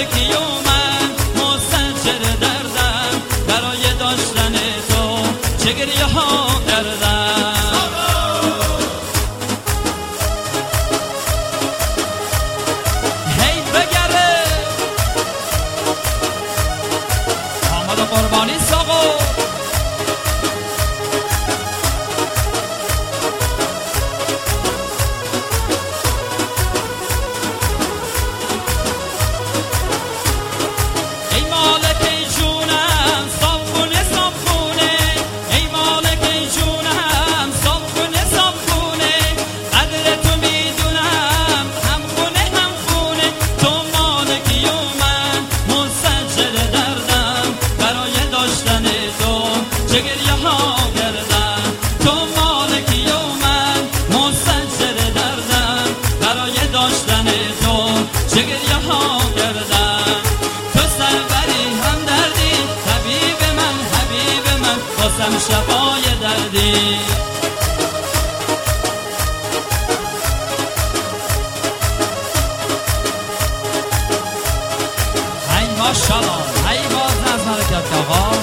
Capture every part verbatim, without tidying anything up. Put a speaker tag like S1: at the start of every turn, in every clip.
S1: مالکی و من مستجر دردم، برای داشتن تو چه گریه ها کردم. هی بگره آمد قربانی ساقو. باسم شفای دردی. ای ماشالله ای باز از حرکت آقا.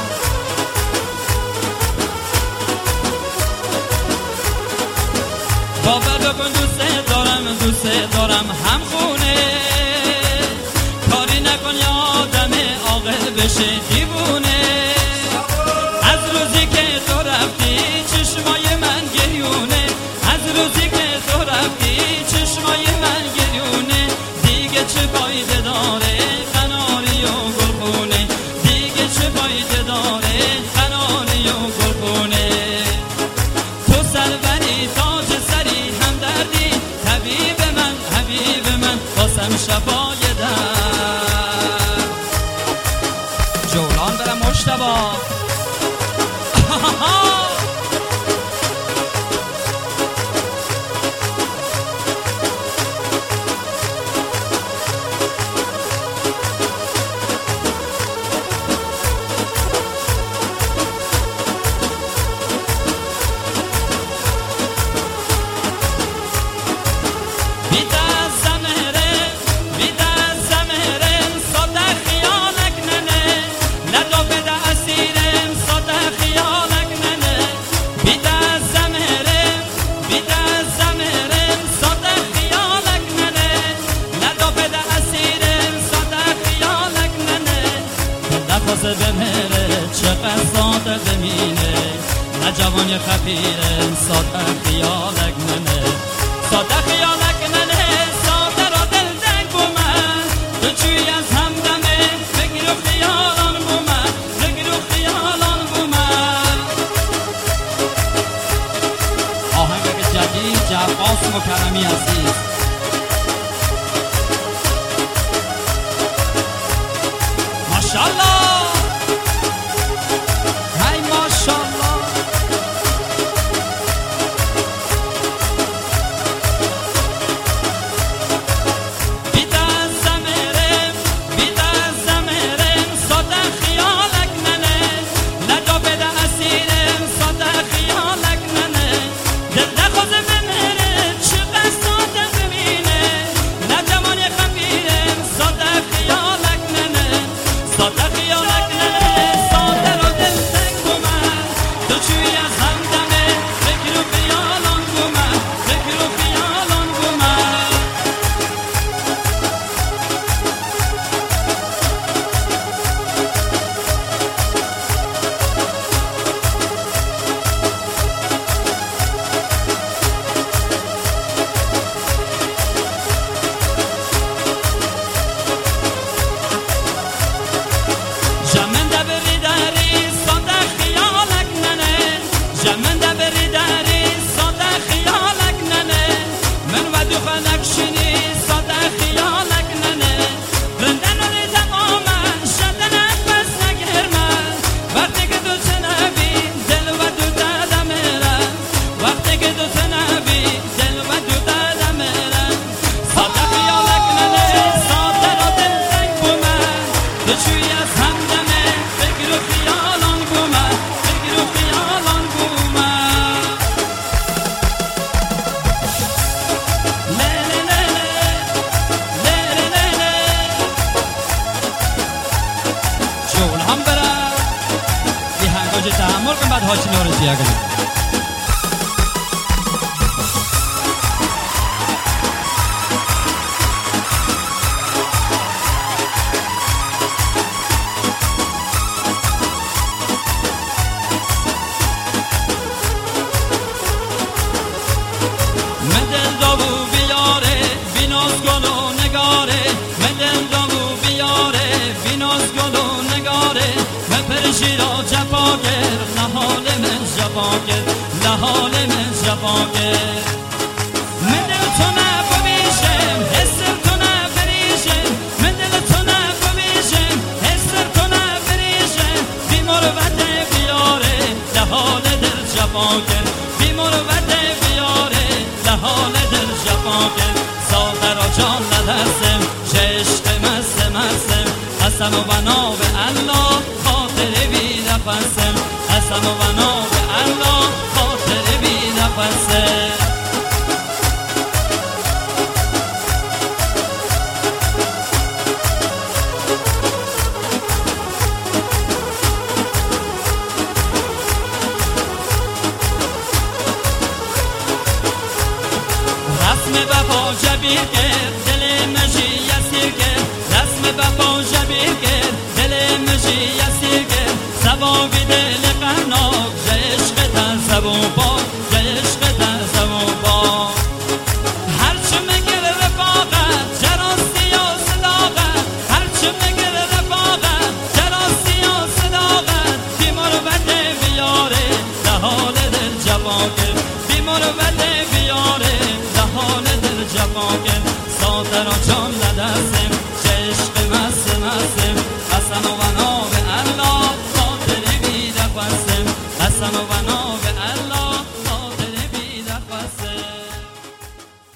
S1: باور بکن دوست دارم دوست دارم هم خونه، کاری نکن یا آدم عاقل بشه دیوونه. از روزی که تو رفتی چشمای من گریونه، از روزی که تو رفتی چشمای من گریونه. دیگه چه فایده داره قناری و گلخونه، دیگه چه فایده داره قناری و گلخونه. تو سروری تاج سری هم دردی، حبیب من حبیب من باسم شفای درد. جولان برم مشتبا. بمره چقدر ساده بمینه، نه جوانی خفیره ساده خیالک منه، ساده خیالک منه، ساده را دل دنگ بو من. تو چوی از همدمه بگیر و خیالان بو من، بگیر و خیالان بو من. آهنگ جدید جباس مکرمی عزیز. ماشالله مرقم بعد هاشی نارزی اگرم
S2: شیرا جفاگر نهال من جفاگر نهال من جفاگر من دل تو نبویشم حسر تو نبریشم من دل تو نبویشم حسر تو نبریشم بی مروت بیاره نهال دل جفاگر بی مروت بیاره نهال دل جفاگر ساغر جان ندرسم چشق مست مستم قسم و بنا به الله خاطر بی نفسم قسم و بنا به الله خاطر بی نفسم رسم وفا جبیر کرد دل مجی یسیر کرد رسم وفا جبیر کرد دل مجی یسیر کرد سبا